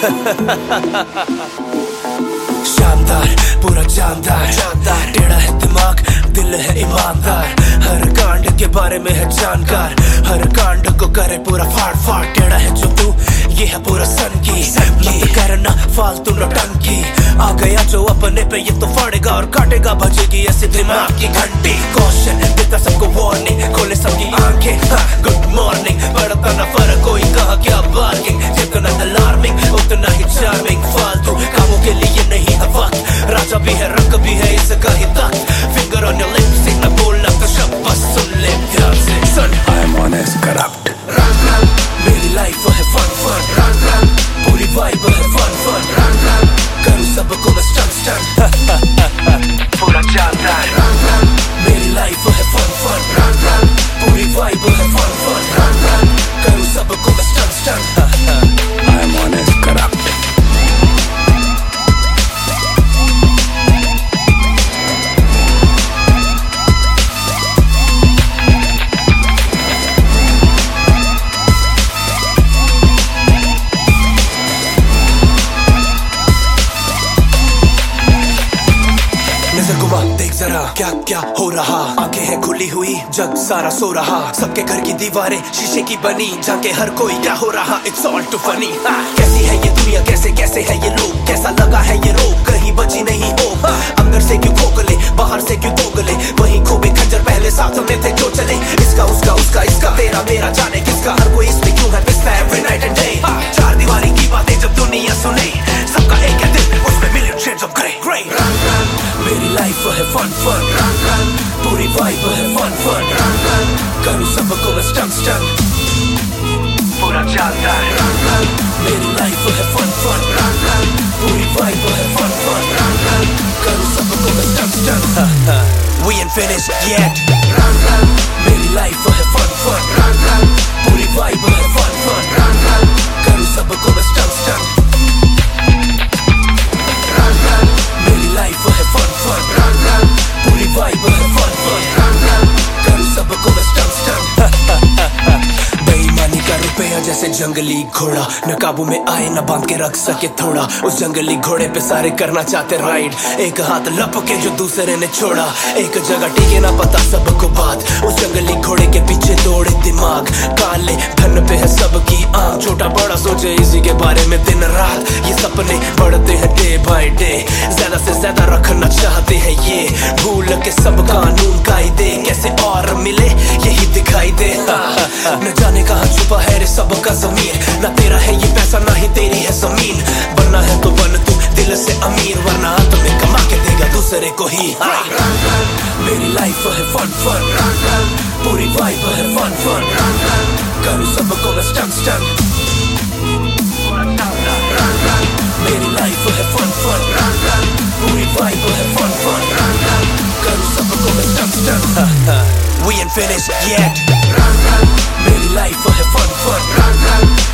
शानदार पूरा जानदार, टेढ़ा है दिमाग दिल है ईमानदार, हर कांड के बारे में है जानकार, हर कांड को करे पूरा फाड़ फाड़। टेढ़ा है जो तू ये है पूरा सन की, मत करना फालतू नौटंकी। आ गया जो अपने पे ये तो फाड़ेगा और काटेगा, बजेगी ऐसी दिमाग की घंटी। कॉशन देता सबको वार्निंग, खोले सबकी आंखें, गुड मॉर्निंग। बढ़ता ना फर्क कोई कहा क्या बार्गिंग, जितना अलार्मिंग उतना ही चार्मिंग। फालतू कामों के लिए नहीं है वक्त, राजा भी है रंग भी है इसका ही तख्त। फिंगर ऑन योर लिप्स ना बोलना तो शब्द बस सुन ले ध्यान से सुन। I am honest corrupt, run run मेरी लाइफ है फन फन, रन रन पूरी वाइब है फन फन, रन रन करूँ सबको मैं स्टन स्टन। पूरा जानदार रन रन मेरी लाइफ है फन फन, रन रन पूरी वाइब है फन फन, रन रन करूँ सबको मैं stun stun. I am honest corrupt. नजर घुमा देख जरा क्या क्या हो रहा, आंखें हैं खुली हुई जग सारा सो रहा। सबके घर की दीवारें शीशे की बनी, जाके हर कोई क्या हो रहा, इट्स ऑल टू फनी। कैसी है ये दुनिया कैसे कैसे है ये लोग, कैसा लगा है ये रोग कहीं बची नहीं हो। अंदर से क्यों खोखले बाहर से क्यों दोगले, वहीं खोबे खंजर पहले साथ में थे जो चले। इसका उसका उसका इसका तेरा मेरा जाने किसका, हर कोई इसमें क्यों है पिसता एवरी नाइट एंड डे। चार दीवारी की बातें जब दुनिया सुने, सबका एक है दिल उसमें million shades of grey. Run run मेरी लाइफ है फन फन, रन रन पूरी वाइब है फन फन, रन रन करूँ सबको मैं स्टन स्टन। पूरा जानदार रन रन मेरी लाइफ है फन फन, रन रन पूरी वाइब है फन फन, रन रन करूँ सबको मैं stun stun. We ain't finished yet, run run मेरी लाइफ है फन फन, रन रन पूरी वाइब है फन फन, रन रन करूँ सबको मैं स्टन स्टन। रन रन मेरी लाइफ है फन फन, रन रन पूरी वाइब है फन फन, रन रन करूँ सबको मैं स्टन स्टन। बेईमानी का रुपया जैसे जंगली घोड़ा, न काबू में आए न बांध के रख सके थोड़ा। उस जंगली घोड़े पे सारे करना चाहते राइड, एक हाथ लपके जो दूसरे ने छोड़ा। एक जगह टिके ना पता सबको बात, उस जंगली घोड़े के पीछे दौड़े दिमाग। काले धन पे है सबकी आंख, छोटा बड़ा सोचे इसी के बारे में दिन रात। ये सपने बढ़ते हैं डे बाय डे, ज्यादा से ज्यादा रखना चाहते हैं ये, भूल के सब कानून कायदे कैसे और मिले यही दिखाई दे। न जाने कहाँ छुपा है रे सबका जमीर, ना तेरा है ये पैसा ना ही तेरी है जमीन। बनना है तो बन तू दिल से अमीर, वरना अंत में कमा के देगा दूसरे को ही। रन रन मेरी लाइफ है फन फन, रन रन पूरी वाइब है फन फन, रन रन करूँ सबको मैं स्टन स्टन। रन रन मेरी लाइफ है फन फन, रन रन पूरी वाइब है फन फन, रन रन करूँ सबको मैं stun stun. We ain't finished yet, run run मेरी लाइफ है फन फन, रन रन